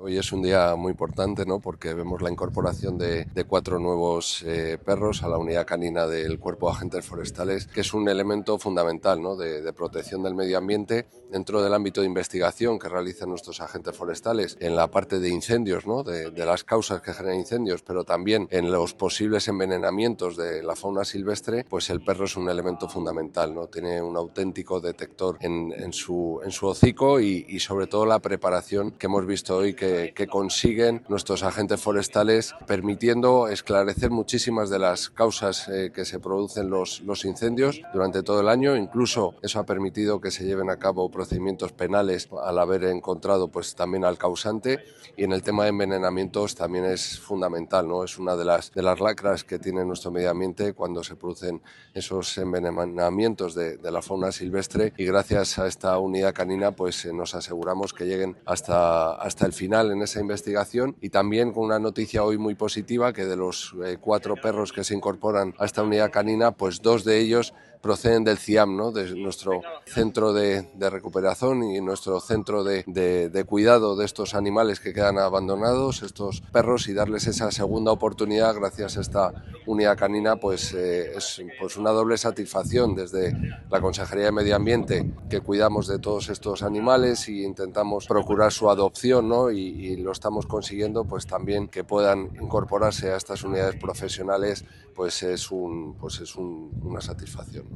Hoy es un día muy importante, ¿no? Porque vemos la incorporación de 4 nuevos perros a la unidad canina del Cuerpo de Agentes Forestales, que es un elemento fundamental, ¿no? de protección del medio ambiente dentro del ámbito de investigación que realizan nuestros agentes forestales en la parte de incendios, ¿no? de las causas que generan incendios, pero también en los posibles envenenamientos de la fauna silvestre. Pues el perro es un elemento fundamental, ¿no? Tiene un auténtico detector en su hocico y sobre todo la preparación que hemos visto hoy que consiguen nuestros agentes forestales, permitiendo esclarecer muchísimas de las causas que se producen los incendios durante todo el año. Incluso eso ha permitido que se lleven a cabo procedimientos penales al haber encontrado pues también al causante, y en el tema de envenenamientos también es fundamental, ¿no? Es una de las lacras que tiene nuestro medio ambiente cuando se producen esos envenenamientos de la fauna silvestre, y gracias a esta unidad canina pues nos aseguramos que lleguen hasta el final en esa investigación. Y también con una noticia hoy muy positiva, que de los 4 perros que se incorporan a esta unidad canina, pues 2 de ellos proceden del CIAM, ¿no? De nuestro centro de recuperación y nuestro centro de cuidado de estos animales que quedan abandonados, estos perros, y darles esa segunda oportunidad gracias a esta unidad canina, pues es pues una doble satisfacción desde la Consejería de Medio Ambiente, que cuidamos de todos estos animales y intentamos procurar su adopción, ¿no? y lo estamos consiguiendo. Pues también que puedan incorporarse a estas unidades profesionales, pues es una satisfacción.